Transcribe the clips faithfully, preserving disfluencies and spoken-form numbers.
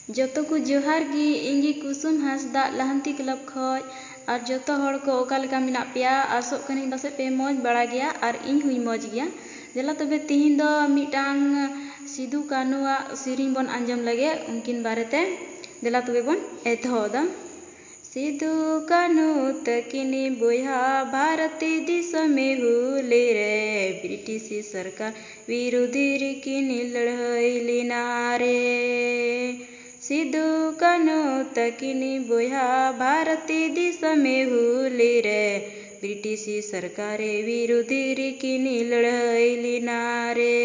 जोतो को जोहार गी इंगी कुसुम हांसदा लाहंती क्लब खoj और जोतो हड़ को ओका लेका मेना पेया आसोग कनी पासे पे मौज बड़ा गया और इन हुई मौज गया जला तबे तिहिन दो मिटांग सिदु कानुआ सिरिंग बन आंजम लगे उनकिन बारेते जला तबे बन एतहोदा सिदु कानु तकिनी बोया भारती दिसमे हुले रे ब्रिटिश सरकार विरोधी रिकिनी लड़ाई लेना रे सिदु कानु तकिनी बोया भारती दिसमे हुले रे ब्रिटिश सरकारे विरोधी रिकिनी लड़ाई लेना रे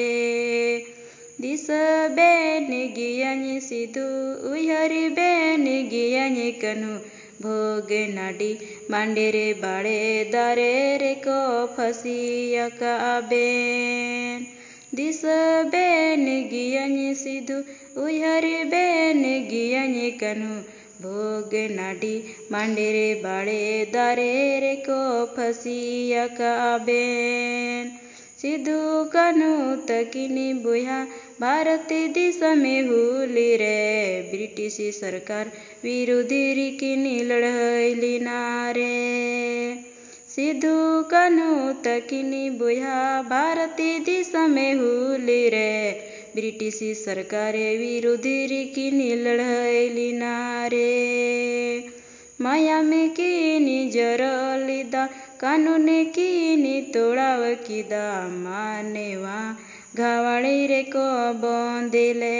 दिस बेन गियानी सिदु उयहरी बेन गियानी कनु भोगे नाडी मांडेरे बाड़े दारे रे को फसिया का बेन दिस बेन गियानी सिदु उयहरी बेन गियानी कनु भोगे नाडी मांडेरे बाड़े दारे रे को फसिया का बेन सिदु कानु तकिनी बोया भारती दिसमे हुली रे ब्रिटिश सरकार विरोधी रिकिनी लड़ाई लेना रे सिदु कानु तकिनी बोया भारती दिसमे हुली रे ब्रिटिश सरकार विरोधी रिकिनी लड़ाई लेना रे माया में किनी जरलिदा कानून किनी तोड़ाव किदा मानेवा घावाड़ी रे को बंदेले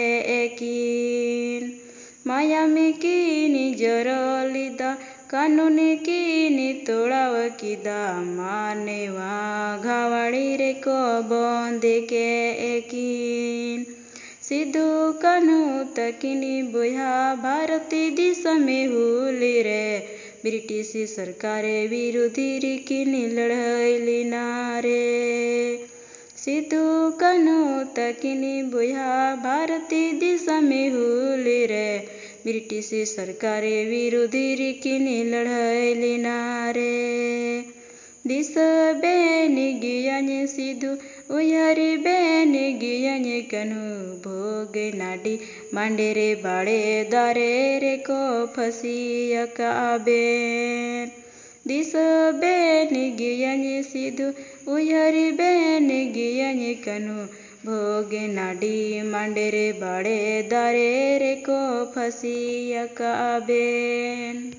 एकिन माया में किनी जरलिदा कानून किनी तोड़ाव किदा मानेवा घावाड़ी रे को बंदे के एकिन सिदु कानु तकिनी बोया भारती दिसमे हुली रे ब्रिटिश सरकार विरोधी रिकिनी लड़ाई लेना रे सिदु कानु तकिनी बोया भारती दिसमे हुली रे ब्रिटिश सरकार विरोधी रिकिनी लड़ाई लेना रे दिस बेन गियानी सिदु उयहरी बेन गियानी कनु भोगे नाडी मांडेरे बाड़े दारे रे को फसिया का बेन दिस बेन गियानी सिदु उयहरी बेन गियानी कनु भोगे नाडी मांडेरे बाड़े दारे रे को फसिया का बेन।